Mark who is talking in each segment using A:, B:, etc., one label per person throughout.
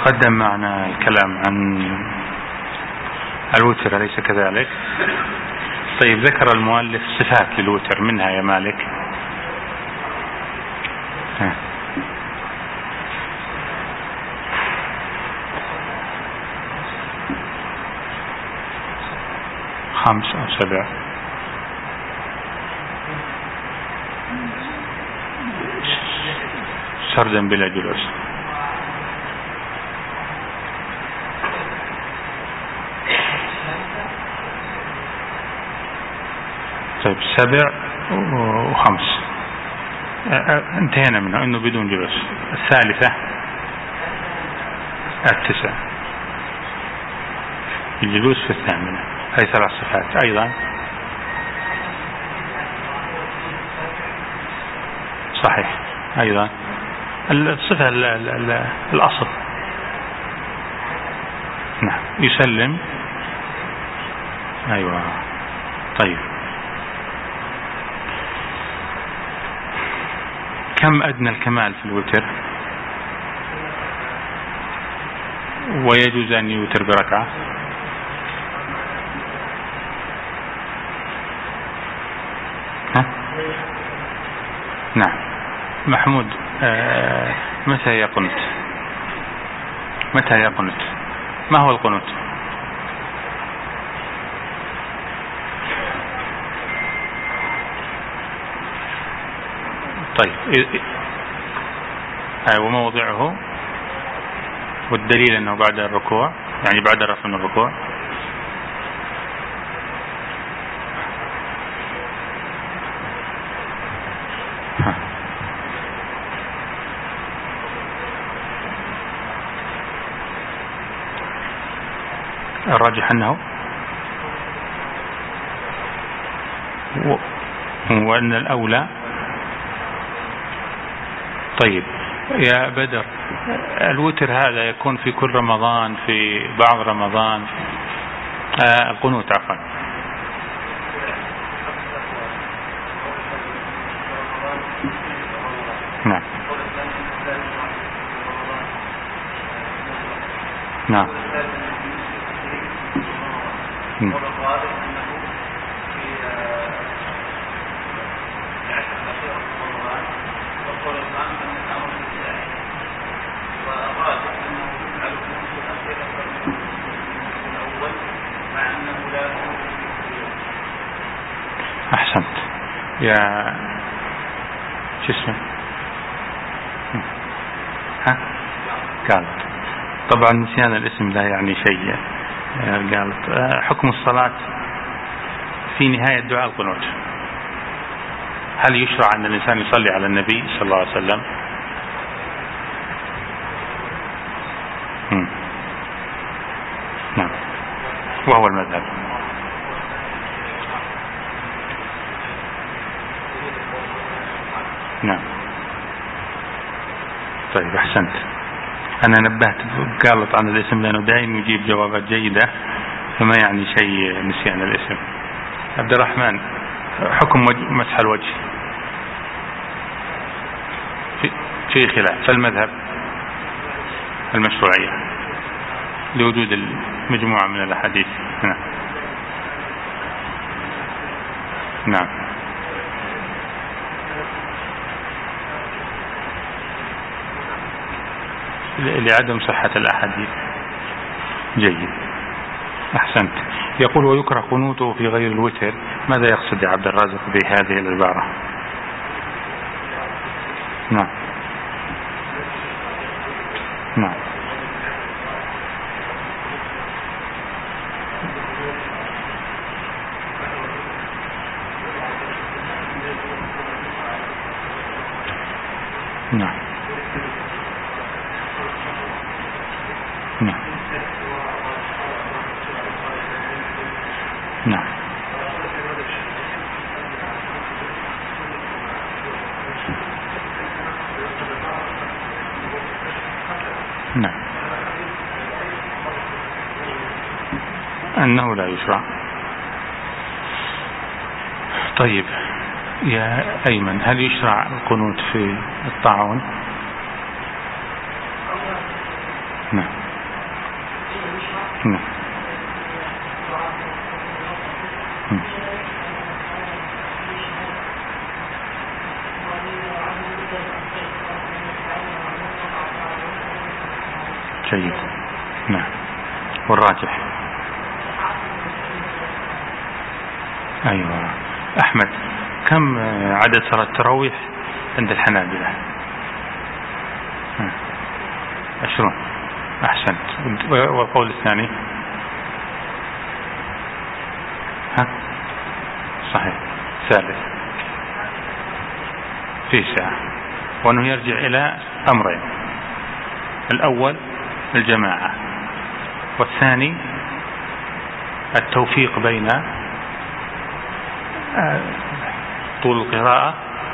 A: تقدم معنا الكلام عن الوتر أليس كذلك؟ طيب، ذكر المؤلف صفات للوتر، منها يا مالك. خمس أو سبع. سردا بلا جلوس. طيب، سبع وخمس انتهينا منه، انه بدون جلوس. الثالثة التسع، الجلوس في الثامنة. هذه ثلاث صفات. ايضا صحيح، ايضا الصفة الاصل. نعم، يسلم. ايوه. طيب، كم أدنى الكمال في الوتر؟ ويجوز أن يوتر بركعة؟ نعم. محمود، متى يقنت؟ متى يقنت؟ ما هو القنوت؟ طيب، وموضعه والدليل أنه بعد الركوع، يعني بعد الرفع من الركوع. الراجح أنه وأن الأولى. طيب يا بدر، الوتر هذا يكون في كل رمضان، في بعض رمضان؟ القنوت، عفوا. نعم نعم. أحسنت يا شو اسمه؟ قالت. طبعا نسيان الاسم لا يعني شيء. قالت حكم الصلاة في نهاية دعاء القنوت، هل يشرع أن الإنسان يصلي على النبي صلى الله عليه وسلم؟ نعم، وهو المذهب. نعم. طيب، أحسنت. أنا نبهت، قالت عن الاسم لأنه دائما يجيب جوابات جيدة، فما يعني شيء نسيان الاسم. عبد الرحمن، حكم مسح الوجه في خلاف، فالمذهب المشروعية لوجود المجموعة من الأحاديث. نعم نعم. لعدم صحة الأحاديث. جيد، أحسنت. يقول ويكره قنوته في غير الوتر، ماذا يقصد يا عبد الرازق بهذه العبارة؟ نعم نعم. نعم نعم نعم. نعم، أنه لا يشرع. طيب يا أيمن، هل يشرع القنوت في الطاعون؟ نعم. نعم. جيد. نعم. والراجح. أيوة. أحمد، كم عدد صلاة التراويح عند الحنابلة؟ 20. أحسنت. والقول الثاني؟ صحيح. ثالث في ساعة، وأنه يرجع إلى أمرين: الأول الجماعة، والثاني التوفيق بين طول القراءة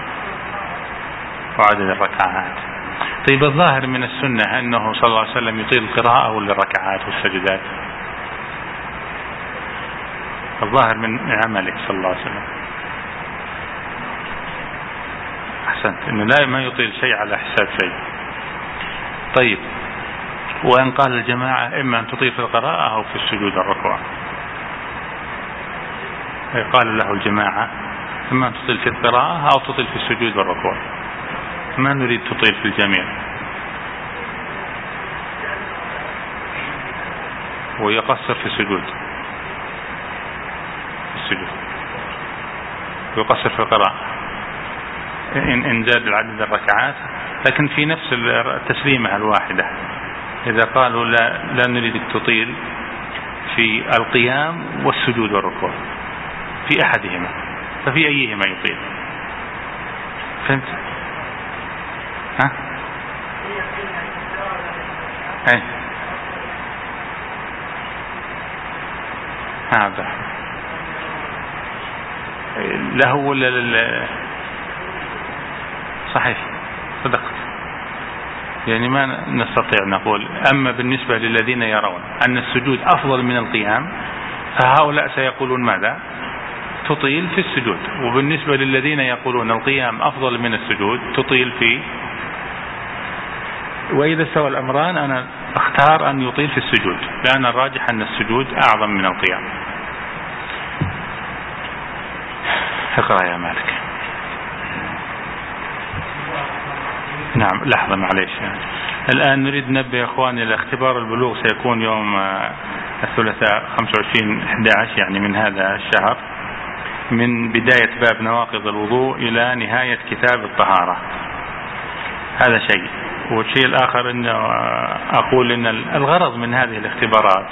A: وعدد الركعات. طيب، الظاهر من السنة أنه صلى الله عليه وسلم يطيل القراءة ولا الركعات والسجدات؟ الظاهر من عملك صلى الله عليه وسلم. أحسنت، إنه لا ما يطيل شيء على حساب شيء. طيب، وإن قال الجماعة إما أن تطيل في القراءة أو في السجود والركوع، قال له الجماعة إما أن تطيل في القراءة أو تطيل في السجود والركوع، ما نريد تطيل في الجميع، ويقصر في السجود ويقصر في القراءة إن زاد العدد الركعات، لكن في نفس التسليمة الواحدة. إذا قالوا لا نريدك تطيل في القيام والسجود والركوع في أحدهما، ففي أيهما يطيل؟ فهمت؟ أي هذا له ولا صحيح؟ صدقت. يعني ما نستطيع نقول. أما بالنسبة للذين يرون أن السجود أفضل من القيام، فهؤلاء سيقولون ماذا؟ تطيل في السجود. وبالنسبة للذين يقولون القيام أفضل من السجود، تطيل في. وإذا سوى الأمران أنا أختار أن يطيل في السجود، لأن الراجح أن السجود أعظم من القيام. اقرأ يا مالك. نعم، لحظة معليش. الآن نريد ننبه إخواني لاختبار البلوغ، سيكون يوم الثلاثاء 25/11 يعني من هذا الشهر، من بداية باب نواقض الوضوء إلى نهاية كتاب الطهارة. هذا شيء. والشيء الآخر أن أقول أن الغرض من هذه الاختبارات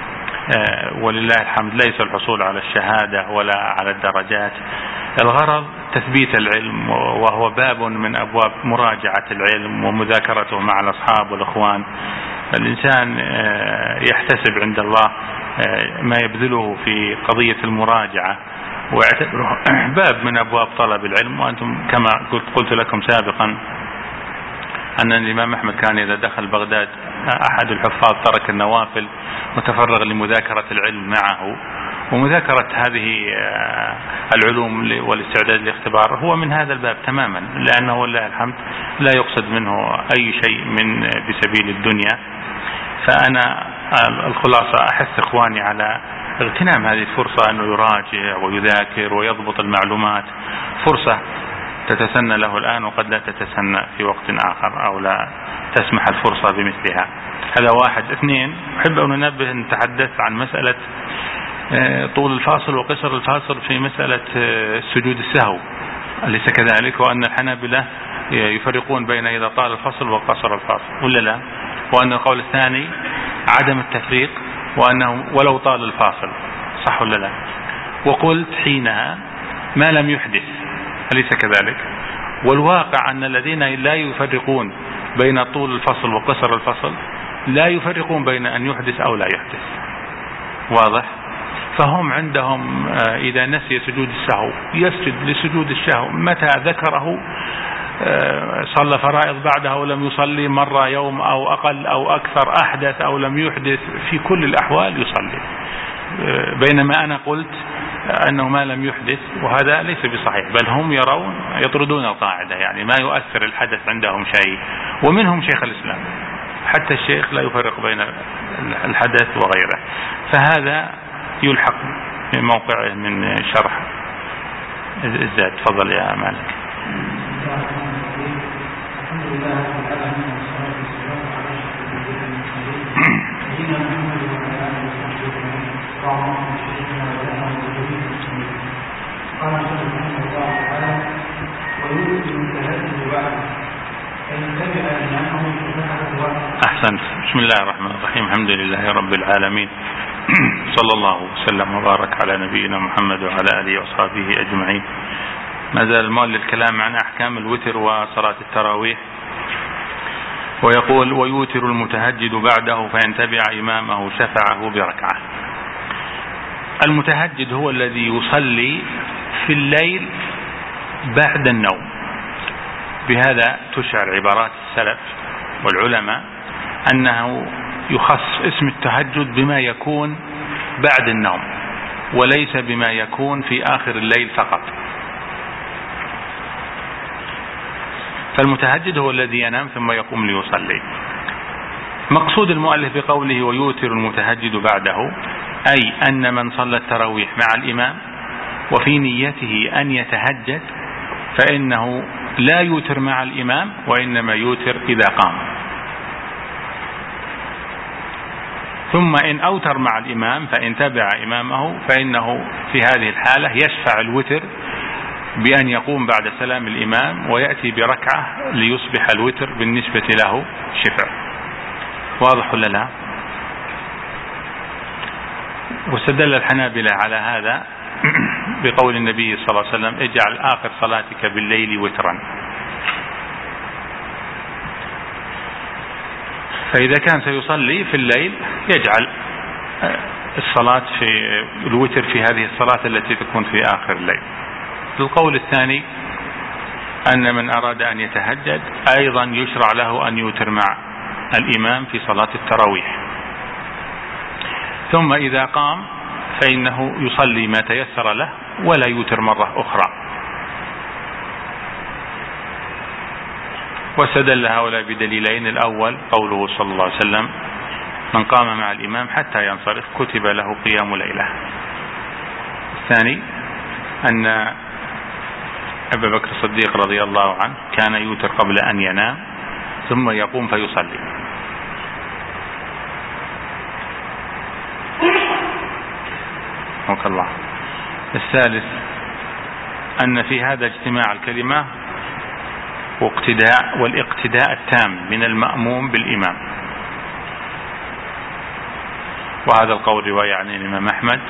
A: ولله الحمد ليس الحصول على الشهادة ولا على الدرجات. الغرض تثبيت العلم، وهو باب من أبواب مراجعة العلم ومذاكرته مع الأصحاب والأخوان. الإنسان يحتسب عند الله ما يبذله في قضية المراجعة، واعتبره باب من أبواب طلب العلم. وأنتم كما قلت لكم سابقا أن الإمام أحمد كان إذا دخل بغداد أحد الحفاظ ترك النوافل وتفرغ لمذاكرة العلم معه، ومذاكرة هذه العلوم والاستعداد للاختبار هو من هذا الباب تماما، لأنه والله الحمد لا يقصد منه أي شيء من بسبيل الدنيا. فأنا الخلاصة أحث إخواني على اغتنام هذه الفرصة، أنه يراجع ويذاكر ويضبط المعلومات. فرصة تتسنى له الآن وقد لا تتسنى في وقت آخر، أو لا تسمح الفرصة بمثلها. هذا واحد. اثنين، أحب أن ننبه نتحدث عن مسألة طول الفاصل وقصر الفاصل في مسألة سجود السهو، أليس كذلك؟ وأن الحنابلة يفرقون بين إذا طال الفاصل وقصر الفاصل ولا لا؟ وأن القول الثاني عدم التفريق، وأنه ولو طال الفاصل، صح ولا لا؟ وقلت حينها ما لم يحدث، أليس كذلك؟ والواقع أن الذين لا يفرقون بين طول الفصل وقصر الفصل لا يفرقون بين أن يحدث أو لا يحدث. واضح؟ فهم عندهم إذا نسي سجود السهو يسجد لسجود السهو متى ذكره، صلى فرائض بعدها ولم يصلي مرة يوم أو أقل أو أكثر، أحدث أو لم يحدث، في كل الأحوال يصلي. بينما أنا قلت أنه ما لم يحدث، وهذا ليس بصحيح، بل هم يطردون القاعدة، يعني ما يؤثر الحدث عندهم شيء. ومنهم شيخ الإسلام حتى الشيخ لا يفرق بين الحدث وغيره، فهذا يلحق من موقعه من شرح الزاد. تفضل يا مالك. أحسنت. بسم الله الرحمن الرحيم. الحمد لله رب العالمين، صلى الله وسلم وبارك على نبينا محمد وعلى آله وصحبه أجمعين. ما زال المؤلف الكلام عن أحكام الوتر وصلاة التراويح، ويقول: ويوتر المتهجد بعده فإن تبع إمامه شفعه بركعة. المتهجد هو الذي يصلي في الليل بعد النوم. بهذا تشعر عبارات السلف والعلماء أنه يخص اسم التهجد بما يكون بعد النوم، وليس بما يكون في آخر الليل فقط. فالمتهجد هو الذي ينام ثم يقوم ليصلي. مقصود المؤلف بقوله ويوتر المتهجد بعده، أي أن من صلى التراويح مع الإمام وفي نيته أن يتهجد فإنه لا يوتر مع الإمام، وإنما يوتر إذا قام. ثم إن أوتر مع الإمام فإن تبع إمامه فإنه في هذه الحالة يشفع الوتر بأن يقوم بعد سلام الإمام ويأتي بركعة ليصبح الوتر بالنسبة له شفع. واضح ولا لا؟ واستدل الحنابلة على هذا بقول النبي صلى الله عليه وسلم: اجعل آخر صلاتك بالليل وترا. فإذا كان سيصلي في الليل يجعل الصلاة في الوتر في هذه الصلاة التي تكون في آخر الليل. القول الثاني أن من أراد أن يتهجد أيضا يشرع له أن يوتر مع الإمام في صلاة التراويح، ثم إذا قام فإنه يصلي ما تيسر له ولا يوتر مرة أخرى. واستدل هؤلاء بدليلين: الأول قوله صلى الله عليه وسلم: من قام مع الإمام حتى ينصرف كتب له قيام ليلة. الثاني أن أبا بكر الصديق رضي الله عنه كان يوتر قبل أن ينام ثم يقوم فيصلي. رحمك الله. الثالث أن في هذا اجتماع الكلمة والاقتداء التام من المأموم بالإمام. وهذا القول رواية عن الإمام أحمد،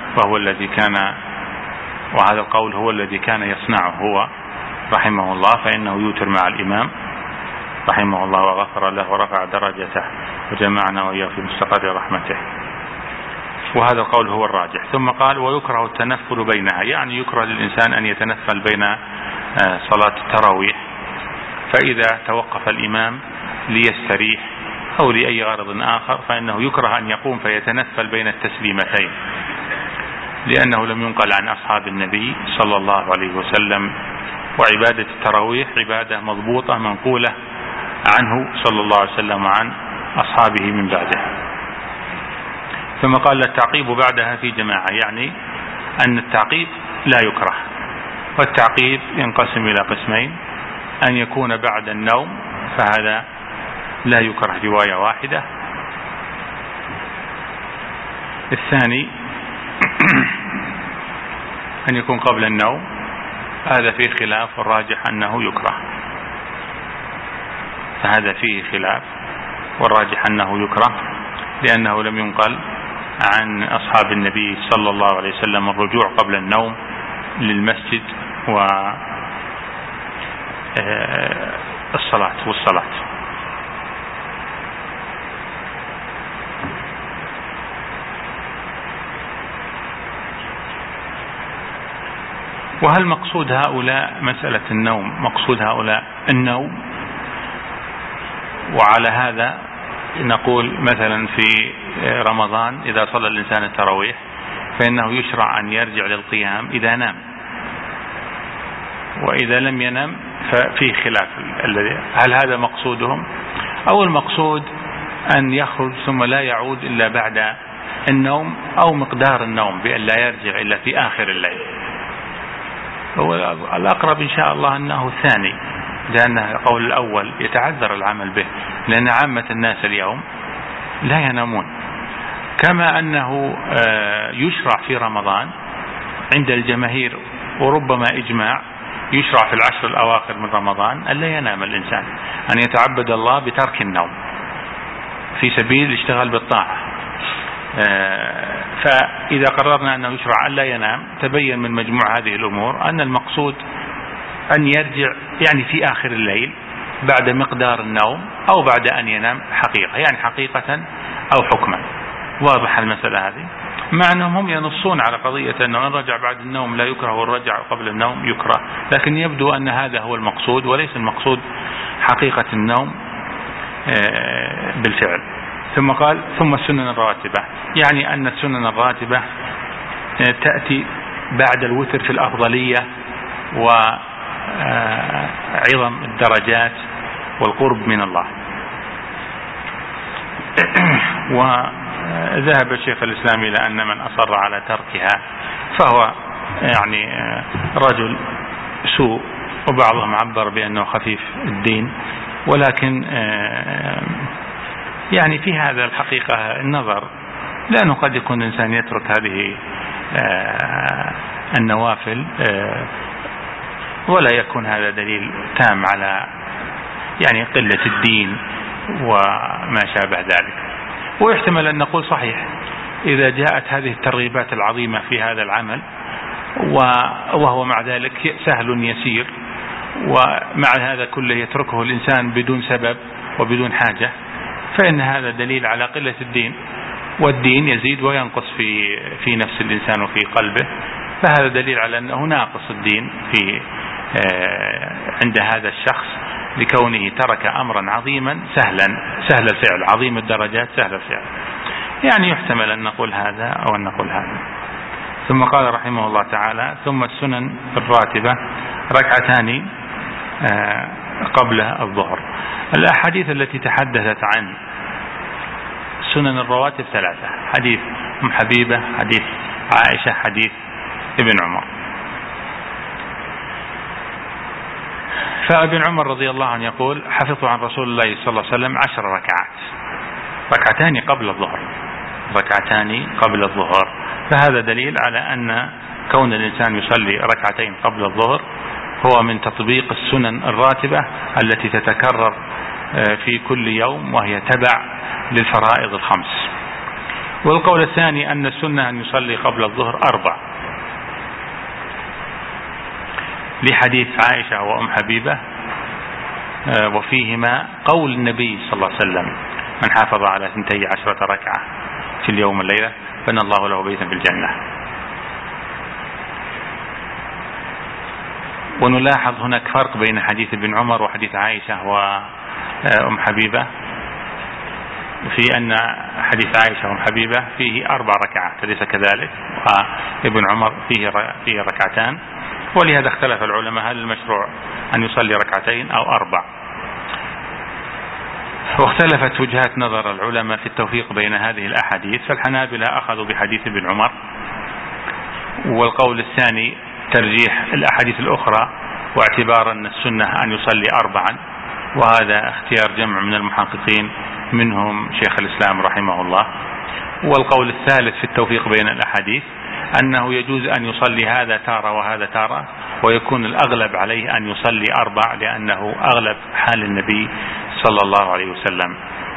A: وهذا القول هو الذي كان يصنعه هو رحمه الله، فإنه يوتر مع الإمام رحمه الله وغفر له ورفع درجته وجمعنا وإياه في مستقر رحمته. وهذا القول هو الراجح. ثم قال: ويكره التنفل بينها، يعني يكره للإنسان أن يتنفل بين صلاة التراويح، فإذا توقف الإمام ليستريح أو لأي غرض آخر فإنه يكره أن يقوم فيتنفل بين التسليمتين، لأنه لم ينقل عن أصحاب النبي صلى الله عليه وسلم. وعبادة التراويح عبادة مضبوطة منقولة عنه صلى الله عليه وسلم وعن أصحابه من بعده. ثم قال: التعقيب بعدها في جماعة، يعني أن التعقيب لا يكره. والتعقيب ينقسم إلى قسمين: أن يكون بعد النوم فهذا لا يكره رواية واحدة. الثاني أن يكون قبل النوم، هذا فيه خلاف والراجح أنه يكره. فهذا فيه خلاف والراجح أنه يكره، لأنه لم ينقل عن أصحاب النبي صلى الله عليه وسلم الرجوع قبل النوم للمسجد والصلاة. وهل مقصود هؤلاء مسألة النوم؟ مقصود هؤلاء النوم. وعلى هذا نقول مثلا في رمضان إذا صلى الإنسان التراويح فإنه يشرع أن يرجع للقيام إذا نام، وإذا لم ينم ففيه خلاف. هل هذا مقصودهم أو المقصود أن يخرج ثم لا يعود إلا بعد النوم أو مقدار النوم، بأن لا يرجع إلا في آخر الليل. هو الأقرب إن شاء الله أنه الثاني، لأن قول الأول يتعذر العمل به، لأن عامة الناس اليوم لا ينامون. كما أنه يشرع في رمضان عند الجماهير وربما إجماع يشرع في العشر الأواخر من رمضان أن لا ينام الإنسان، أن يتعبد الله بترك النوم في سبيل الاشتغال بالطاعة. فإذا قررنا أنه يشرع أن لا ينام، تبين من مجموع هذه الأمور أن المقصود أن يرجع يعني في آخر الليل بعد مقدار النوم أو بعد أن ينام حقيقة، يعني حقيقة أو حكما. واضح المسألة هذه؟ مع أنهم هم ينصون على قضية أنه من رجع بعد النوم لا يكره والرجع قبل النوم يكره، لكن يبدو أن هذا هو المقصود وليس المقصود حقيقة النوم بالفعل. ثم قال ثم السنن الراتبة، يعني أن السنن الراتبة تأتي بعد الوتر في الأفضلية وعظم الدرجات والقرب من الله. وذهب الشيخ الإسلام إلى أن من أصر على تركها فهو يعني رجل سوء، وبعضهم عبر بأنه خفيف الدين، ولكن يعني في هذا الحقيقة النظر، لأنه قد يكون الإنسان يترك هذه النوافل ولا يكون هذا دليل تام على يعني قلة الدين وما شابه ذلك. ويحتمل أن نقول صحيح إذا جاءت هذه الترغيبات العظيمة في هذا العمل وهو مع ذلك سهل يسير، ومع هذا كله يتركه الإنسان بدون سبب وبدون حاجة، فإن هذا دليل على قلة الدين، والدين يزيد وينقص في نفس الإنسان وفي قلبه، فهذا دليل على أنه ناقص الدين عند هذا الشخص لكونه ترك أمرا عظيما سهل الفعل، عظيم الدرجات سهل الفعل. يعني يحتمل أن نقول هذا أو أن نقول هذا. ثم قال رحمه الله تعالى ثم السنن الراتبة ركعتان قبل الظهر. الأحاديث التي تحدثت عن سنن الرواتب ثلاثة: حديث أم حبيبة، حديث عائشة، حديث ابن عمر. فابن عمر رضي الله عنه يقول حفظت عن رسول الله صلى الله عليه وسلم 10 ركعات، ركعتان قبل الظهر، ركعتان قبل الظهر. فهذا دليل على أن كون الإنسان يصلي ركعتين قبل الظهر هو من تطبيق السنن الراتبة التي تتكرر في كل يوم، وهي تبع للفرائض الخمس. والقول الثاني أن السنة أن يصلي قبل الظهر 4، لحديث عائشة وأم حبيبة، وفيهما قول النبي صلى الله عليه وسلم من حافظ على 12 ركعة في اليوم والليلة بنى الله له بيتا في الجنة. ونلاحظ هناك فرق بين حديث ابن عمر وحديث عائشة وأم حبيبة، في أن حديث عائشة وأم حبيبة فيه 4 ركعات أليس كذلك، وابن عمر فيه ركعتان. ولهذا اختلف العلماء هل المشروع أن يصلي ركعتين أو 4. واختلفت وجهات نظر العلماء في التوفيق بين هذه الأحاديث، فالحنابلة أخذوا بحديث ابن عمر، والقول الثاني ترجيح الأحاديث الأخرى واعتبار أن السنة أن يصلي 4، وهذا اختيار جمع من المحققين منهم شيخ الإسلام رحمه الله. والقول الثالث في التوفيق بين الأحاديث أنه يجوز أن يصلي هذا تارة وهذا تارة، ويكون الأغلب عليه أن يصلي 4 لأنه أغلب حال النبي صلى الله عليه وسلم.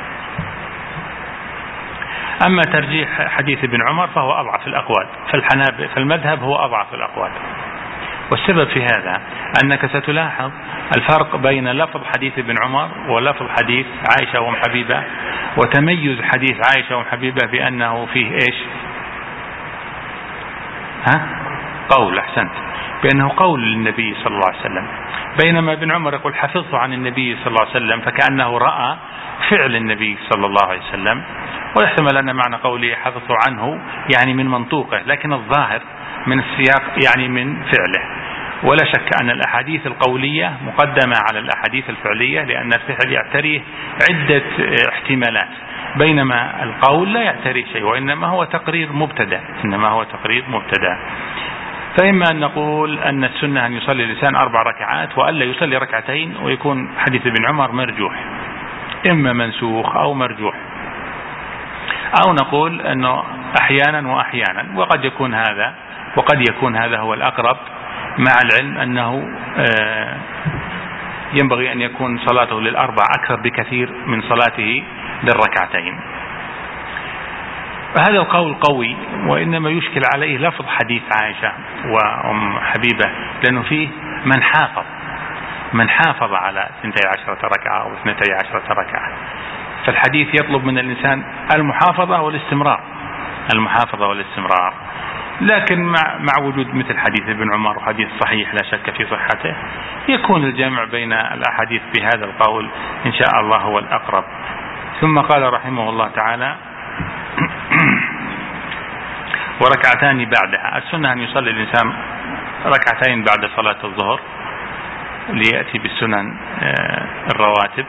A: أما ترجيح حديث ابن عمر فهو أضعف الأقوال، فالمذهب هو أضعف الأقوال. والسبب في هذا أنك ستلاحظ الفرق بين لفظ حديث ابن عمر ولفظ حديث عائشة وأم حبيبة، وتميز حديث عائشة وأم حبيبة بأنه فيه إيش؟ قول، أحسنت، بأنه قول للنبي صلى الله عليه وسلم، بينما ابن عمر يقول حفظت عن النبي صلى الله عليه وسلم، فكأنه رأى فعل النبي صلى الله عليه وسلم. ويحتمل أن معنى قوله حفظت عنه يعني من منطوقه، لكن الظاهر من السياق يعني من فعله. ولا شك أن الأحاديث القولية مقدمة على الأحاديث الفعلية، لأن الفعل يعتريه عدة احتمالات، بينما القول لا يعتري شيء، وإنما هو تقرير مبتدأ. فإما أن نقول أن السنة أن يصلي الإنسان 4 ركعات وألا يصلي ركعتين، ويكون حديث ابن عمر مرجوح، إما منسوخ أو مرجوح، أو نقول أنه أحيانا وأحيانا، وقد يكون هذا هو الأقرب، مع العلم أنه ينبغي أن يكون صلاته لل4 أكثر بكثير من صلاته للركعتين. هذا القول قوي، وإنما يشكل عليه لفظ حديث عائشة وأم حبيبة، لأنه فيه من حافظ على 12 ركعة أو 12 ركعة، فالحديث يطلب من الإنسان المحافظة والاستمرار. لكن مع وجود مثل حديث ابن عمر وحديث صحيح لا شك في صحته، يكون الجمع بين الأحاديث بهذا القول إن شاء الله هو الأقرب. ثم قال رحمه الله تعالى: وركعتان بعدها. السنة أن يصلي الإنسان ركعتين بعد صلاة الظهر ليأتي بالسنن الرواتب،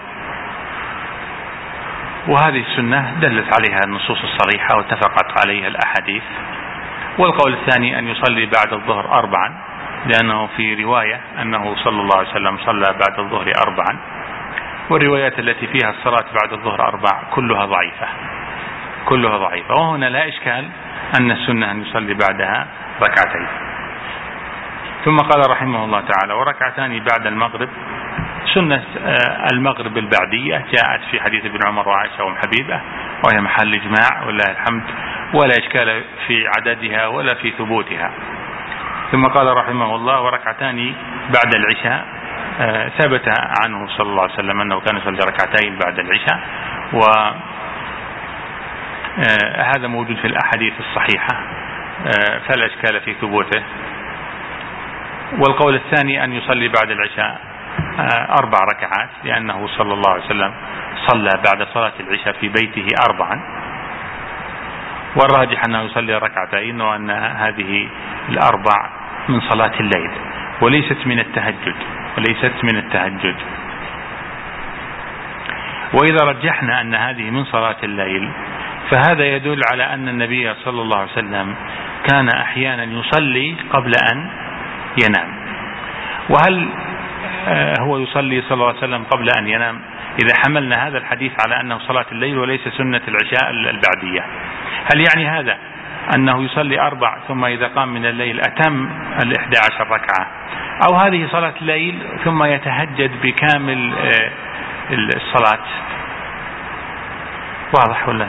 A: وهذه السنة دلت عليها النصوص الصريحة واتفقت عليها الأحاديث. والقول الثاني أن يصلي بعد الظهر 4، لأنه في رواية أنه صلى الله عليه وسلم صلى بعد الظهر 4، والروايات التي فيها الصلاة بعد الظهر 4 كلها ضعيفة، وهنا لا إشكال أن السنة أن يصلي بعدها ركعتين. ثم قال رحمه الله تعالى: وركعتان بعد المغرب. سنة المغرب البعدية جاءت في حديث ابن عمر وعائشة وأم حبيبة، وهي محل إجماع ولله الحمد، ولا إشكال في عددها ولا في ثبوتها. ثم قال رحمه الله: وركعتان بعد العشاء. ثبت عنه صلى الله عليه وسلم أنه كان يصلي ركعتين بعد العشاء، وهذا موجود في الأحاديث الصحيحة، فلا إشكال في ثبوته. والقول الثاني أن يصلي بعد العشاء 4 ركعات، لأنه صلى الله عليه وسلم صلى بعد صلاة العشاء في بيته 4، والراجح أنه يصلي ركعتين، وأن هذه 4 من صلاة الليل وليست من التهجد. وإذا رجحنا أن هذه من صلاة الليل، فهذا يدل على أن النبي صلى الله عليه وسلم كان أحيانا يصلي قبل أن ينام. وهل هو يصلي صلى الله عليه وسلم قبل أن ينام إذا حملنا هذا الحديث على أنه صلاة الليل وليس سنة العشاء البعدية؟ هل يعني هذا أنه يصلي 4 ثم إذا قام من الليل أتم 11 ركعة، أو هذه صلاة الليل ثم يتهجد بكامل الصلاة؟ واضح ولا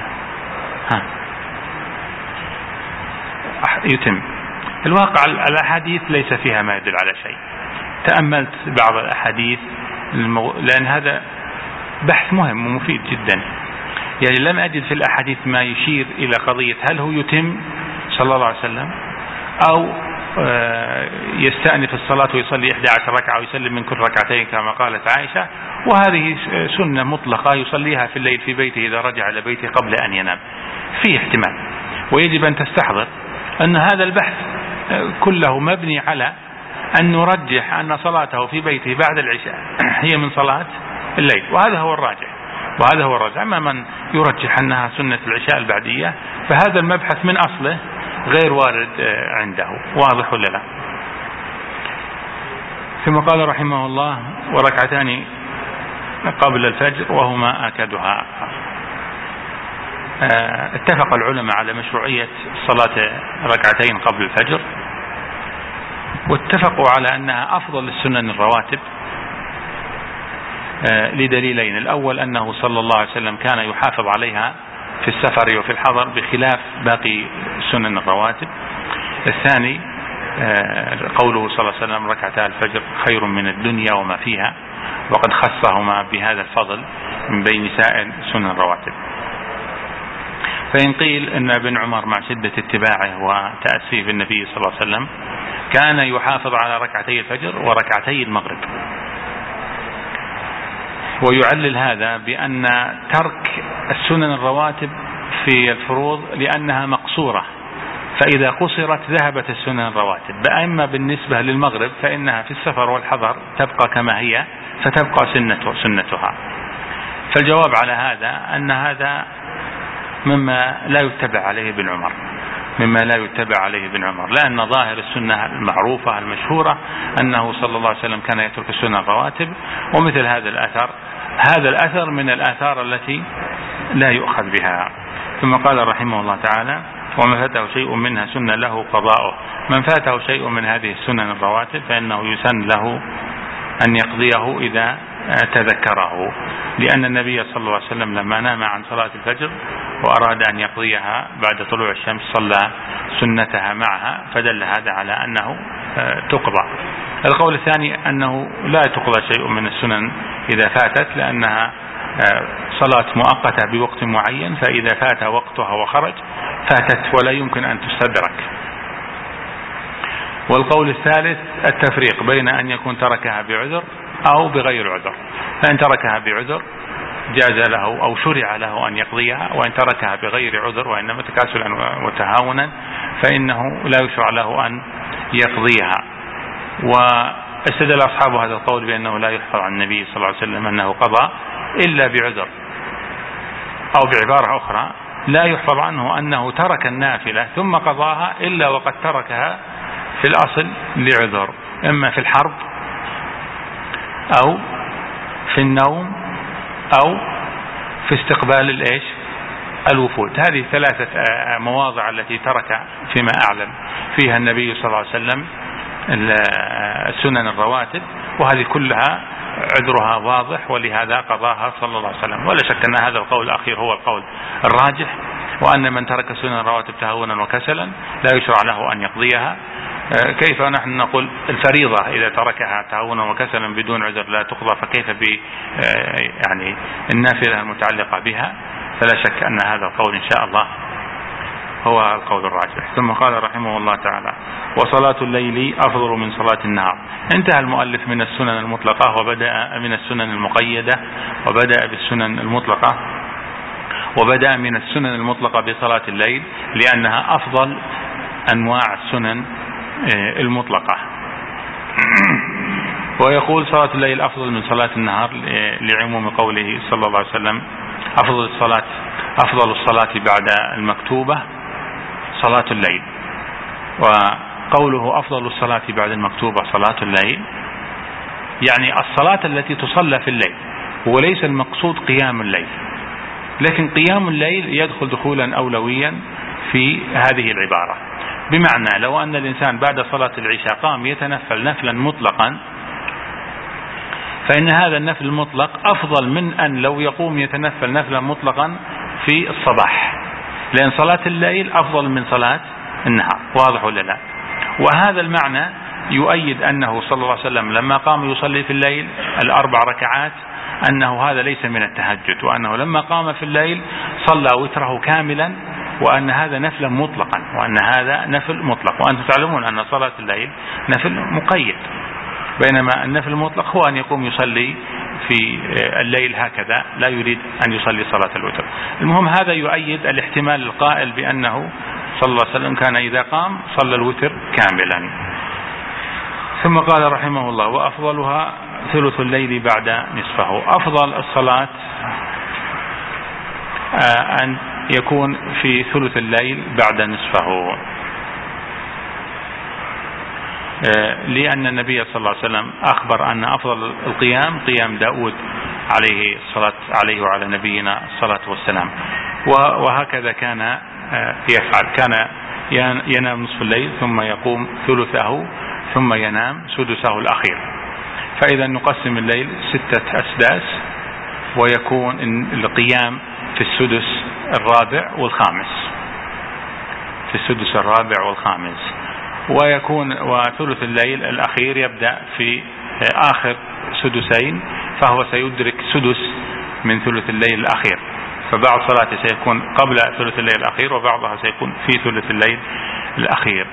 A: يتم؟ الواقع الأحاديث ليس فيها ما يدل على شيء. تأملت بعض الأحاديث لأن هذا بحث مهم ومفيد جدا، يعني لم أجد في الأحاديث ما يشير إلى قضية هل هو يتم صلى الله عليه وسلم أو يستأنف الصلاة ويصلي 11 ركعة ويسلم من كل ركعتين كما قالت عائشة، وهذه سنة مطلقة يصليها في الليل في بيته إذا رجع إلى بيته قبل أن ينام. فيه احتمال، ويجب أن تستحضر أن هذا البحث كله مبني على أن نرجح أن صلاته في بيته بعد العشاء هي من صلاة الليل، وهذا هو الراجح. أما من يرجح أنها سنة العشاء البعدية فهذا المبحث من أصله غير وارد عنده. واضح ولا لا؟ ثم قال رحمه الله: وركعتان قبل الفجر وهما آكدها. اتفق العلماء على مشروعية صلاة ركعتين قبل الفجر، واتفقوا على أنها أفضل السنن الرواتب لدليلين: الأول أنه صلى الله عليه وسلم كان يحافظ عليها في السفر وفي الحضر بخلاف باقي سنن الرواتب. الثاني قوله صلى الله عليه وسلم: ركعتا الفجر خير من الدنيا وما فيها، وقد خصهما بهذا الفضل من بين سائر سنن الرواتب. فإن قيل أن ابن عمر مع شدة اتباعه وتأسيه بالنبي صلى الله عليه وسلم كان يحافظ على ركعتي الفجر وركعتي المغرب، ويعلل هذا بأن ترك السنن الرواتب في الفروض لأنها مقصورة، فإذا قصرت ذهبت السنن الرواتب. أما بالنسبة للمغرب فإنها في السفر والحضر تبقى كما هي، فتبقى سنتها. فالجواب على هذا أن هذا مما لا يتبع عليه ابن عمر، لأن ظاهر السنة المعروفة المشهورة أنه صلى الله عليه وسلم كان يترك السنة الرواتب، ومثل هذا الأثر من الآثار التي لا يؤخذ بها. ثم قال رحمه الله تعالى: ومن فاته شيء منها سنة له قضاؤه. من فاته شيء من هذه السنن الرواتب فإنه يسن له أن يقضيه إذا تذكره، لأن النبي صلى الله عليه وسلم لما نام عن صلاة الفجر وأراد أن يقضيها بعد طلوع الشمس صلى سنتها معها، فدل هذا على أنه تقضى. القول الثاني أنه لا تقضى شيء من السنن إذا فاتت، لأنها صلاة مؤقتة بوقت معين، فإذا فات وقتها وخرج فاتت ولا يمكن أن تستدرك. والقول الثالث التفريق بين أن يكون تركها بعذر أو بغير عذر، فإن تركها بعذر جاز له أو شرع له أن يقضيها، وإن تركها بغير عذر وإنما تكاسلا وتهاونا فإنه لا يشرع له أن يقضيها. واستدل أصحاب هذا القول بأنه لا يحفظ عن النبي صلى الله عليه وسلم أنه قضى إلا بعذر، أو بعبارة أخرى لا يحفظ عنه أنه ترك النافلة ثم قضاها إلا وقد تركها في الأصل لعذر، إما في الحرب أو في النوم أو في استقبال الوفود. هذه ثلاثة مواضع التي ترك فيما أعلم فيها النبي صلى الله عليه وسلم السنن الرواتب، وهذه كلها عذرها واضح، ولهذا قضاها صلى الله عليه وسلم. ولا شك أن هذا القول الأخير هو القول الراجح، وأن من ترك السنن الرواتب تهاونا وكسلا لا يشرع له أن يقضيها. كيف نحن نقول الفريضة إذا تركها تهاونا وكسلا بدون عذر لا تقضى، فكيف يعني النافلة المتعلقة بها؟ فلا شك أن هذا القول إن شاء الله هو القول الراجح. ثم قال رحمه الله تعالى: وصلاة الليل أفضل من صلاة النهار. انتهى المؤلف من السنن المطلقة وبدأ من السنن المقيدة، وبدأ بالسنن المطلقة، وبدأ من السنن المطلقة بصلاة الليل لأنها أفضل أنواع السنن المطلقة. ويقول صلاة الليل أفضل من صلاة النهار لعموم قوله صلى الله عليه وسلم: أفضل الصلاة بعد المكتوبة صلاة الليل. وقوله أفضل الصلاة بعد المكتوبة صلاة الليل يعني الصلاة التي تصلى في الليل، وليس المقصود قيام الليل، لكن قيام الليل يدخل دخولا أولويا في هذه العبارة. بمعنى لو أن الإنسان بعد صلاة العشاء قام يتنفل نفلا مطلقا، فإن هذا النفل المطلق أفضل من أن لو يقوم يتنفل نفلا مطلقا في الصباح، لأن صلاة الليل أفضل من صلاة النهار. واضح ولا لا؟ وهذا المعنى يؤيد أنه صلى الله عليه وسلم لما قام يصلي في الليل 4 ركعات أنه هذا ليس من التهجد، وأنه لما قام في الليل صلى وتره كاملا، وأن هذا نفل مطلقا، وأنتم تعلمون أن صلاة الليل نفل مقيد، بينما النفل المطلق هو أن يقوم يصلي في الليل هكذا، لا يريد أن يصلي صلاة الوتر. المهم هذا يؤيد الاحتمال القائل بأنه صلى الله عليه وسلم كان إذا قام صلى الوتر كاملا. ثم قال رحمه الله: وأفضلها ثلث الليل بعد نصفه. أفضل الصلاة أن يكون في ثلث الليل بعد نصفه، لأن النبي صلى الله عليه وسلم أخبر أن أفضل القيام قيام داود عليه وعلى نبينا الصلاة والسلام، وهكذا كان يفعل، كان ينام نصف الليل ثم يقوم ثلثه ثم ينام سدسه الأخير. فإذا نقسم الليل 6 أسداس، ويكون القيام في السدس الرابع والخامس، وثلث الليل الأخير يبدأ في آخر سدسين، فهو سيدرك سدس من ثلث الليل الأخير، فبعض صلاته سيكون قبل ثلث الليل الأخير، وبعضها سيكون في ثلث الليل الأخير.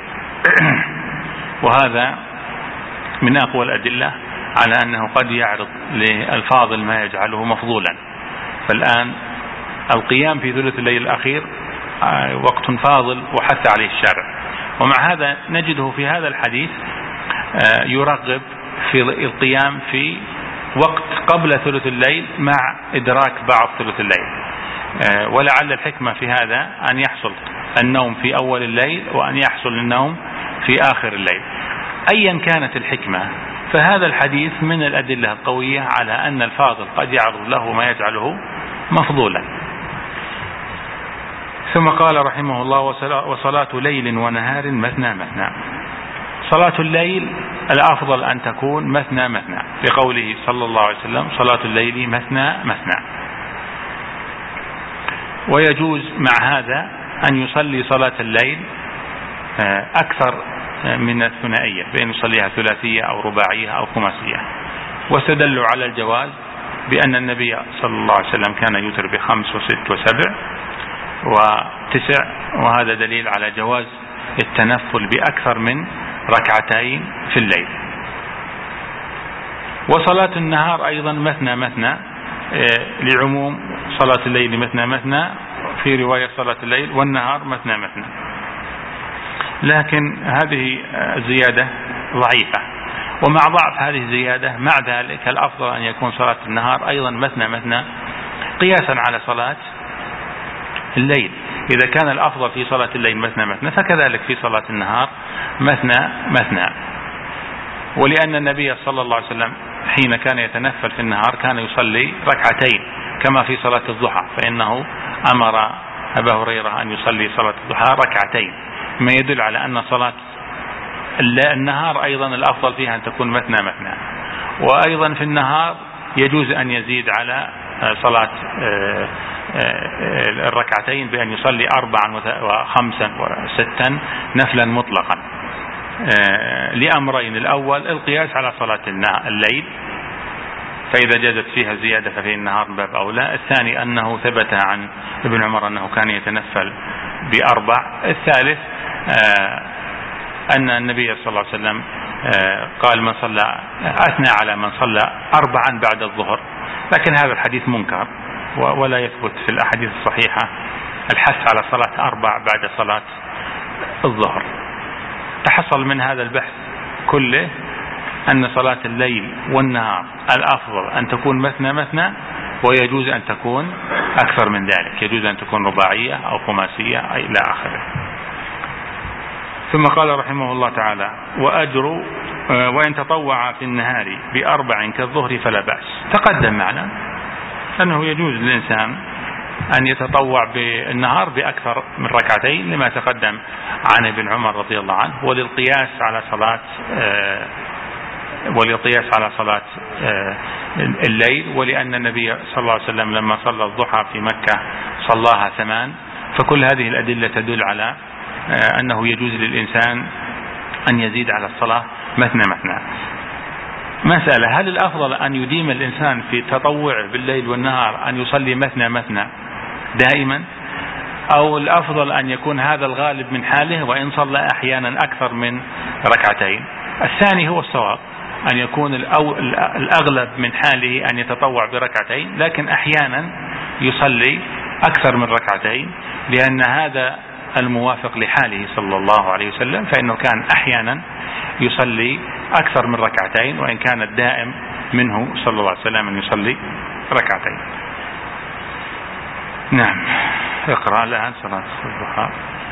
A: وهذا من أقوى الأدلة على أنه قد يعرض للفاضل ما يجعله مفضولا. فالآن القيام في ثلث الليل الأخير وقت فاضل وحث عليه الشارع، ومع هذا نجده في هذا الحديث يرغب في القيام في وقت قبل ثلث الليل مع إدراك بعض ثلث الليل. ولعل الحكمة في هذا أن يحصل النوم في أول الليل وأن يحصل النوم في آخر الليل. أيا كانت الحكمة، فهذا الحديث من الأدلة القوية على أن الفاضل قد يعرض له ما يجعله مفضولا. ثم قال رحمه الله: وصلاة ليل ونهار مثنى مثنى. صلاة الليل الأفضل أن تكون مثنى مثنى، لقوله صلى الله عليه وسلم: صلاة الليل مثنى مثنى. ويجوز مع هذا أن يصلي صلاة الليل أكثر من الثنائية، بأن يصليها ثلاثية أو رباعية أو خماسية. واستدلوا على الجواز بأن النبي صلى الله عليه وسلم كان يوتر ب5 و6 و7 و9، وهذا دليل على جواز التنفل بأكثر من ركعتين في الليل. وصلاة النهار أيضا مثنى مثنى، لعموم صلاة الليل مثنى مثنى في رواية صلاة الليل، والنهار مثنى مثنى. لكن هذه الزيادة ضعيفة، ومع ضعف هذه الزيادة مع ذلك الأفضل أن يكون صلاة النهار أيضا مثنى مثنى قياسا على صلاة الليل. إذا كان الأفضل في صلاة الليل مثنى مثنى، فكذلك في صلاة النهار مثنى مثنى. ولأن النبي صلى الله عليه وسلم حين كان يتنفل في النهار كان يصلي ركعتين كما في صلاة الضحى، فإنه أمر أبا هريرة أن يصلي صلاة الضحى ركعتين، ما يدل على أن صلاة النهار أيضا الأفضل فيها أن تكون مثنى مثنى. وأيضا في النهار يجوز أن يزيد على صلاة الركعتين بأن يصلي 4 و5 و6 نفلا مطلقا، لأمرين: الأول القياس على صلاة الليل، فإذا جازت فيها زيادة ففي النهار من باب أولى. الثاني أنه ثبت عن ابن عمر أنه كان يتنفل ب4. الثالث أن النبي صلى الله عليه وسلم قال: من صلى أثنى على من صلى 4 بعد الظهر. لكن هذا الحديث منكر، ولا يثبت في الأحاديث الصحيحة الحث على صلاة 4 بعد صلاة الظهر. تحصل من هذا البحث كله أن صلاة الليل والنهار الأفضل أن تكون مثنى مثنى، ويجوز أن تكون أكثر من ذلك، يجوز أن تكون رباعية أو خماسية إلى آخره. ثم قال رحمه الله تعالى: وإن تطوع في النهار ب4 كالظهر فلا بأس. تقدم معنا أنه يجوز للإنسان أن يتطوع بالنهار بأكثر من ركعتين لما تقدم عن ابن عمر رضي الله عنه، وللقياس على صلاة الليل، ولأن النبي صلى الله عليه وسلم لما صلى الضحى في مكة صلاها 8. فكل هذه الأدلة تدل على أنه يجوز للإنسان أن يزيد على الصلاة مثنى مثنى. مسألة: هل الأفضل أن يديم الإنسان في تطوع بالليل والنهار أن يصلي مثنى مثنى دائما، أو الأفضل أن يكون هذا الغالب من حاله وإن صلى أحيانا أكثر من ركعتين؟ الثاني هو الصواب، أن يكون الأغلب من حاله أن يتطوع بركعتين، لكن أحيانا يصلي أكثر من ركعتين، لأن هذا الموافق لحاله صلى الله عليه وسلم، فإنه كان أحيانا يصلي أكثر من ركعتين، وإن كان الدائم منه صلى الله عليه وسلم أن يصلي ركعتين. نعم، اقرأ الآن صلاة الضحى.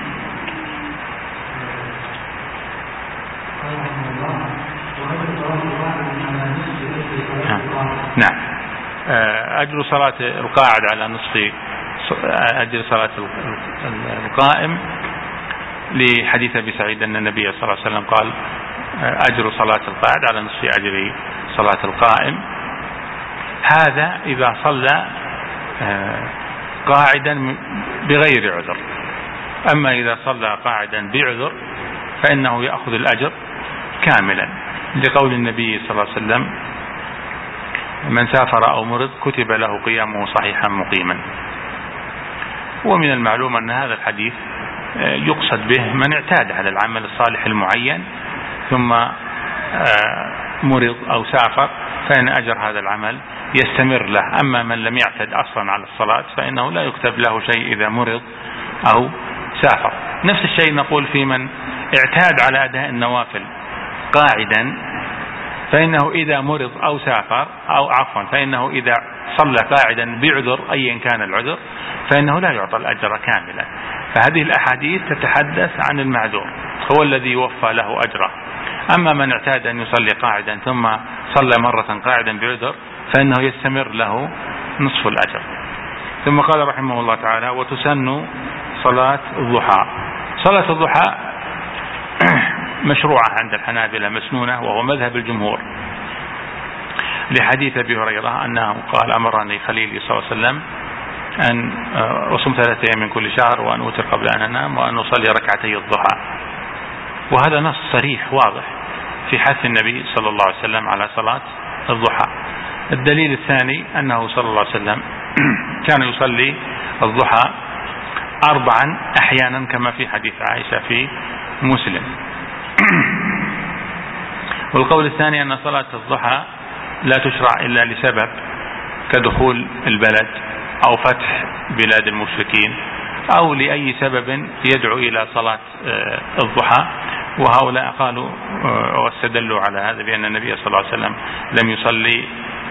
A: نعم. أجر صلاة القاعد على نصف أجر صلاة القائم، لحديث أبي سعيد أن النبي صلى الله عليه وسلم قال: أجر صلاة القاعد على نصف أجر صلاة القائم. هذا إذا صلى قاعدا بغير عذر. أما إذا صلى قاعدا بعذر فإنه يأخذ الأجر كاملا، لقول النبي صلى الله عليه وسلم: من سافر أو مرض كتب له قيامه صحيحا مقيما. ومن المعلوم أن هذا الحديث يقصد به من اعتاد على العمل الصالح المعين ثم مرض أو سافر، فإن أجر هذا العمل يستمر له. أما من لم يعتد أصلا على الصلاة فإنه لا يكتب له شيء إذا مرض أو سافر. نفس الشيء نقول في من اعتاد على أداء النوافل قاعدا، فإنه إذا مرض أو سافر فإنه إذا صلى قاعدا بعذر أيا كان العذر فإنه لا يعطى الأجر كاملا. فهذه الأحاديث تتحدث عن المعذور، هو الذي يوفى له أجره. أما من اعتاد أن يصلي قاعدا ثم صلى مرة قاعدا بعذر فإنه يستمر له نصف الأجر. ثم قال رحمه الله تعالى: وتسن صلاة الضحى. صلاة الضحى مشروعة عند الحنابلة مسنونة، وهو مذهب الجمهور، لحديث أبي هريرة أنه قال: أمرني خليلي صلى الله عليه وسلم أن أصوم 3 أيام من كل شهر، وأن أوتر قبل أن أنام، وأن أصلي ركعتي الضحى. وهذا نص صريح واضح في حث النبي صلى الله عليه وسلم على صلاة الضحى. الدليل الثاني أنه صلى الله عليه وسلم كان يصلي الضحى 4 أحيانا كما في حديث عائشة في مسلم. والقول الثاني أن صلاة الضحى لا تشرع إلا لسبب كدخول البلد أو فتح بلاد المشركين أو لأي سبب يدعو إلى صلاة الضحى. وهؤلاء قالوا واستدلوا على هذا بأن النبي صلى الله عليه وسلم لم يصلي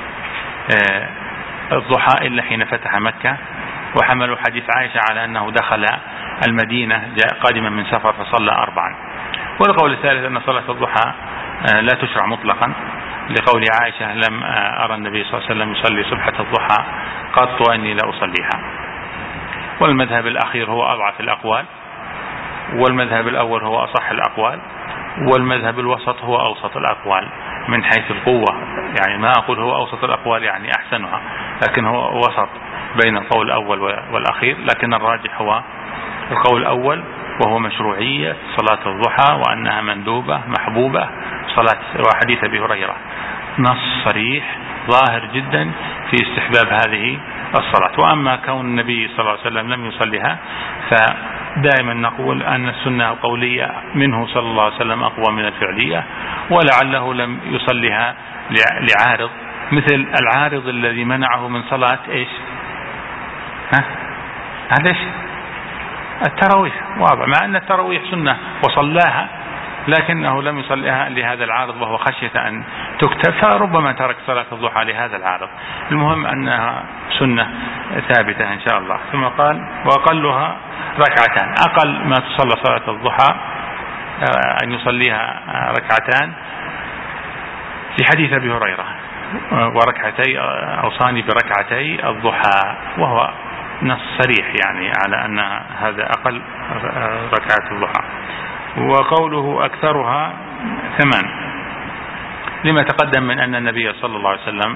A: الضحى إلا حين فتح مكة، وحملوا حديث عائشة على أنه دخل المدينة جاء قادما من سفر فصلى 4. والقول الثالث أن صلاة الضحى لا تشرع مطلقا، لقول عائشة: لم أرى النبي صلى الله عليه وسلم يصلي صبحة الضحى قط وأني لا أصليها. والمذهب الأخير هو أضعف الأقوال، والمذهب الأول هو أصح الأقوال، والمذهب الوسط هو أوسط الأقوال من حيث القوة. يعني ما أقول هو أوسط الأقوال يعني أحسنها، لكن هو وسط بين القول الأول والأخير. لكن الراجح هو القول الأول، وهو مشروعية صلاة الضحى وأنها مندوبة محبوبة صلاة. وحديث أبي هريرة نص صريح ظاهر جدا في استحباب هذه الصلاة. وأما كون النبي صلى الله عليه وسلم لم يصليها فدائما نقول أن السنة القولية منه صلى الله عليه وسلم أقوى من الفعلية، ولعله لم يصليها لعارض، مثل العارض الذي منعه من صلاة إيش؟ هذا إيش؟ التراويح. واضح مع أن التراويح سنة وصلاها، لكنه لم يصليها لهذا العارض وهو خشية أن تكتب، فربما ترك صلاة الضحى لهذا العارض. المهم أنها سنة ثابتة إن شاء الله. ثم قال: وأقلها 2 أقل ما تصلى صلاة الضحى أن يصليها 2 في حديث أبي هريرة: وركعتي أوصاني بركعتي الضحى، وهو نص صريح يعني على أن هذا أقل ركعات الضحى. وقوله أكثرها 8 لما تقدم من أن النبي صلى الله عليه وسلم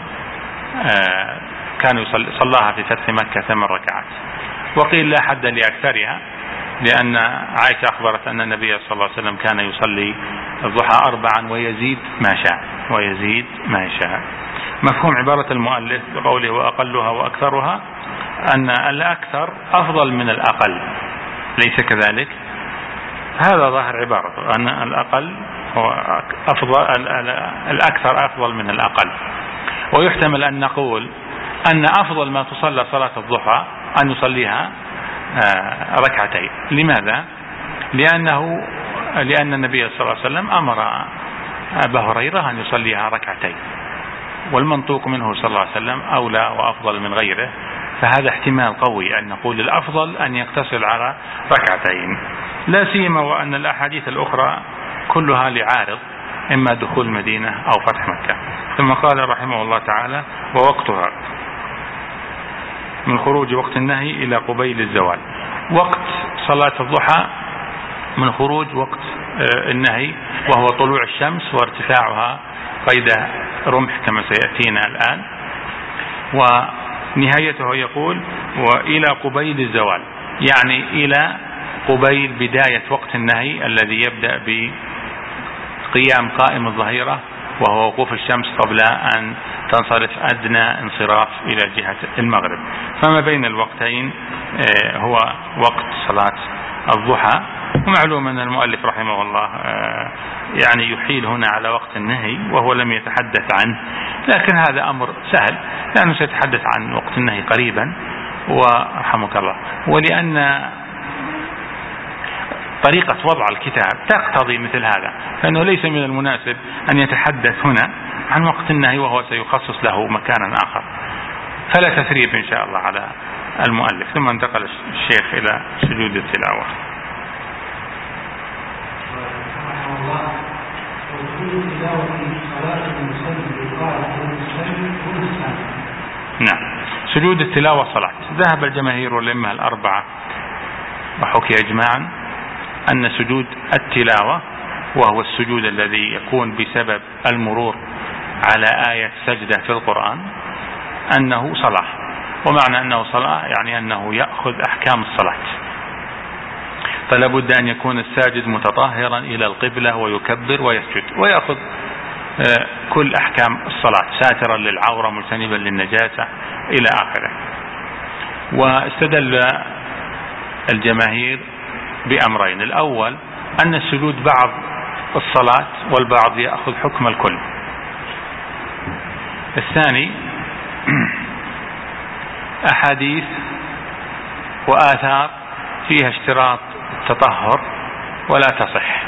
A: كان صلاها في فتح مكة 8 ركعات. وقيل لا حد لأكثرها، لأن عائشة أخبرت أن النبي صلى الله عليه وسلم كان يصلي الضحى 4 ويزيد ما شاء. مفهوم عبارة المؤلف بقوله وأقلها وأكثرها أن الأكثر أفضل من الأقل، ليس كذلك؟ هذا ظاهر عبارته، أن الأقل هو أفضل، الأكثر أفضل من الأقل. ويحتمل أن نقول أن أفضل ما تصلى صلاة الضحى أن يصليها 2. لماذا؟ لأن النبي صلى الله عليه وسلم أمر أبا هريرة أن يصليها 2، والمنطوق منه صلى الله عليه وسلم أولى وأفضل من غيره. فهذا احتمال قوي أن نقول الأفضل أن يقتصر على 2، لا سيما وأن الأحاديث الأخرى كلها لعارض، إما دخول المدينة أو فتح مكة. ثم قال رحمه الله تعالى: ووقتها من خروج وقت النهي إلى قبيل الزوال. وقت صلاة الضحى من خروج وقت النهي، وهو طلوع الشمس وارتفاعها قيد رمح كما سيأتينا الآن. ونهايته يقول: وإلى قبيل الزوال، يعني إلى قبيل بداية وقت النهي الذي يبدأ بقيام قائم الظهيرة، وهو وقوف الشمس قبل أن تنصرف أدنى انصراف إلى جهة المغرب. فما بين الوقتين هو وقت صلاة الضحى. ومعلوم أن المؤلف رحمه الله يعني يحيل هنا على وقت النهي وهو لم يتحدث عنه، لكن هذا أمر سهل لأنه سيتحدث عن وقت النهي قريبا ورحمك الله. ولأن طريقة وضع الكتاب تقتضي مثل هذا، فإنه ليس من المناسب أن يتحدث هنا عن وقت النهي وهو سيخصص له مكانا آخر. فلا تثريب إن شاء الله على المؤلف. ثم انتقل الشيخ إلى سجود التلاوة. نعم، سجود التلاوة صلاة. ذهب الجماهير والأئمة الأربعة وحكي إجماعا أن سجود التلاوة، وهو السجود الذي يكون بسبب المرور على آية سجدة في القرآن، أنه صلاة. ومعنى أنه صلاة يعني أنه يأخذ أحكام الصلاة، فلا بد أن يكون الساجد متطهرا إلى القبلة ويكبر ويسجد ويأخذ كل أحكام الصلاة، ساترا للعورة مجتنبا للنجاسة إلى آخره. واستدل الجماهير بأمرين: الأول أن السجود بعض الصلاة والبعض يأخذ حكم الكل. الثاني أحاديث وآثار فيها اشتراط التطهر ولا تصح.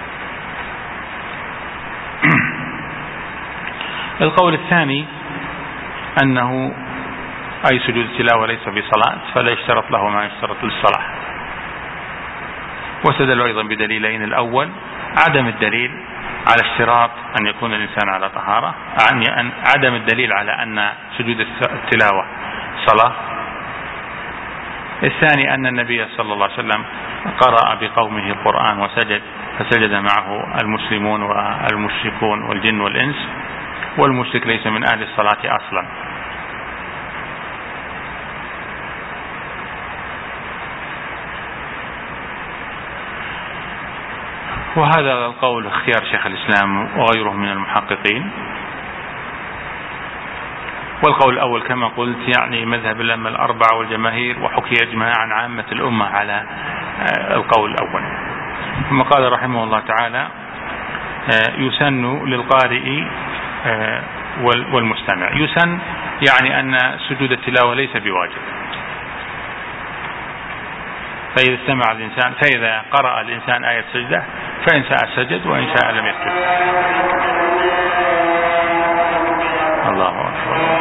A: القول الثاني أنه أي سجود التلاوة ليس بصلاة، فلا يشترط له ما يشترط للصلاة. واستدلوا أيضا بدليلين: الأول عدم الدليل على اشتراط أن يكون الإنسان على طهارة، عدم الدليل على أن سجود التلاوة صلاة. الثاني أن النبي صلى الله عليه وسلم قرأ بقومه القرآن وسجد، فسجد معه المسلمون والمشركون والجن والإنس، والمشرك ليس من أهل الصلاة أصلا. وهذا القول اختيار شيخ الإسلام وغيره من المحققين. والقول الأول كما قلت يعني مذهب الأئمة الأربعة والجماهير، وحكي إجماعا عامة الأمة على القول الأول. ثم قال رحمه الله تعالى: يسن للقارئ والمستمع. يسن يعني أن سجود التلاوة ليس بواجب، فإذا قرأ الإنسان آية سجدة فإن شاء سجد وإن شاء لم يسجد. الله أكبر.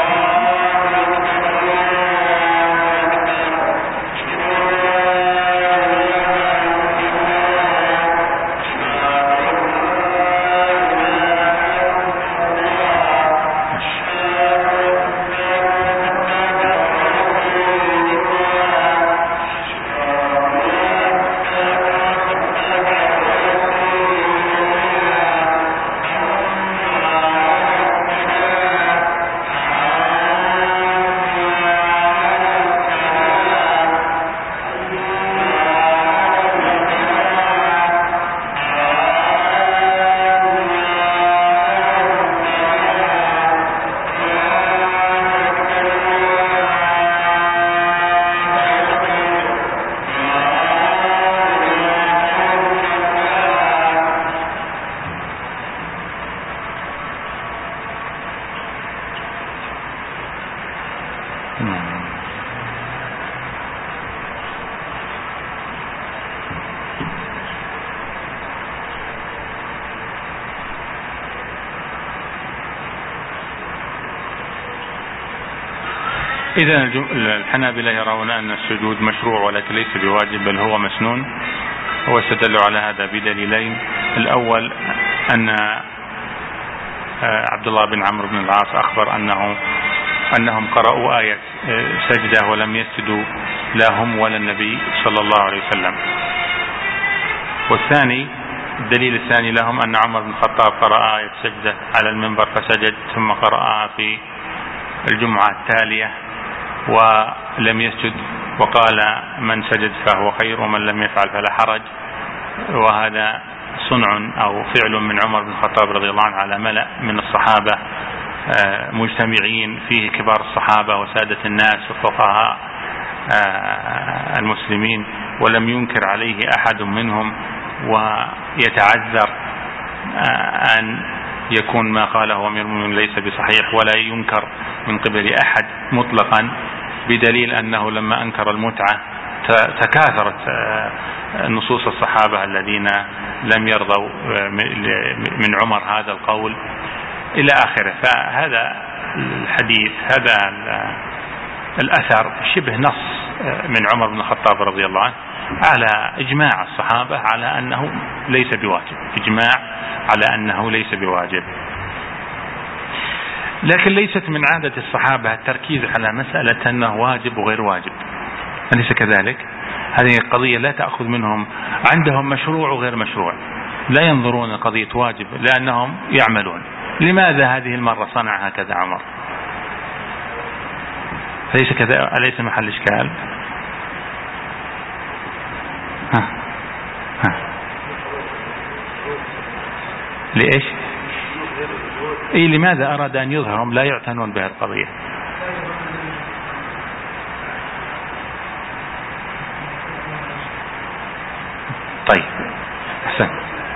A: إذا الحنابلة يرون أن السجود مشروع ولكن ليس بواجب بل هو مسنون، واستدلوا على هذا بدليلين: الأول أن عبد الله بن عمرو بن العاص أخبر أنهم قرأوا آية سجدة ولم يسجدوا لا هم ولا النبي صلى الله عليه وسلم. والثاني الدليل الثاني لهم أن عمر بن الخطاب قرأ آية سجدة على المنبر فسجد، ثم قرأها في الجمعة التالية ولم يسجد، وقال: من سجد فهو خير ومن لم يفعل فلا حرج. وهذا صنع أو فعل من عمر بن الخطاب رضي الله عنه على ملأ من الصحابة مجتمعين فيه كبار الصحابة وسادة الناس وفقهاء المسلمين، ولم ينكر عليه أحد منهم، ويتعذر أن يكون ما قاله أمير المؤمنين ليس بصحيح ولا ينكر من قبل أحد مطلقا، بدليل أنه لما أنكر المتعة تكاثرت نصوص الصحابة الذين لم يرضوا من عمر هذا القول إلى آخره. فهذا الحديث، هذا الأثر شبه نص من عمر بن الخطاب رضي الله عنه على إجماع الصحابة على أنه ليس بواجب، إجماع على أنه ليس بواجب. لكن ليست من عادة الصحابة التركيز على مسألة أنه واجب وغير واجب، أليس كذلك؟ هذه القضية لا تأخذ منهم، عندهم مشروع وغير مشروع، لا ينظرون قضية واجب لأنهم يعملون. لماذا هذه المرة صنع هكذا عمر؟ أليس كذا؟ أليس محل إشكال؟ لإيش؟ إيه، لماذا أراد أن يظهرهم لا يعتنون بها القضية؟ طيب أحسن،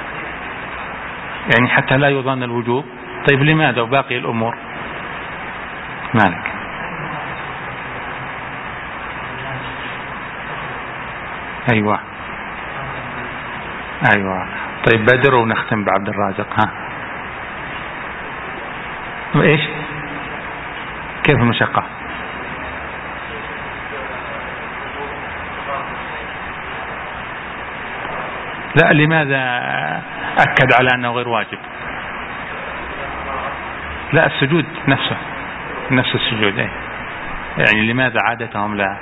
A: يعني حتى لا يظن الوجوب. طيب لماذا وباقي الأمور؟ مالك؟ أيوة. طيب بدر ونختم بعبد الرازق. ايش كيف المشقة؟ لا، لماذا أكد على أنه غير واجب؟ لا، السجود نفسه، نفس السجود. يعني لماذا عادتهم لا؟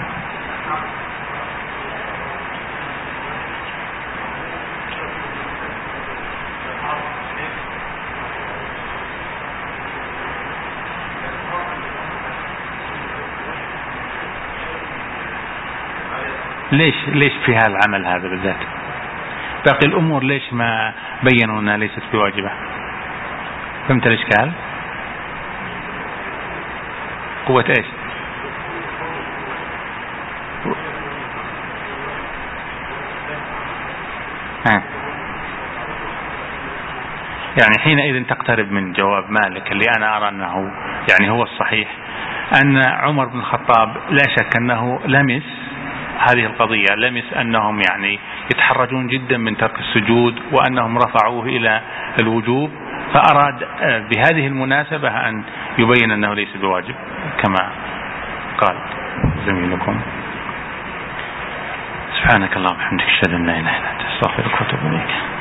A: ليش في هذا العمل هذا بالذات؟ باقي الأمور ليش ما بينوا أنها ليست بواجبة؟ فهمت الإشكال؟ قوة إيش؟ يعني حينئذ تقترب من جواب مالك اللي أنا أرى أنه يعني هو الصحيح، أن عمر بن الخطاب لا شك أنه لمس هذه القضية، لمس أنهم يعني يتحرجون جدا من ترك السجود وأنهم رفعوه إلى الوجوب، فأراد بهذه المناسبة أن يبين أنه ليس بواجب كما قال زميلكم. سبحانك اللهم وبحمدك، أشهد أن لا إله إلا أنت، أستغفرك وأتوب إليك.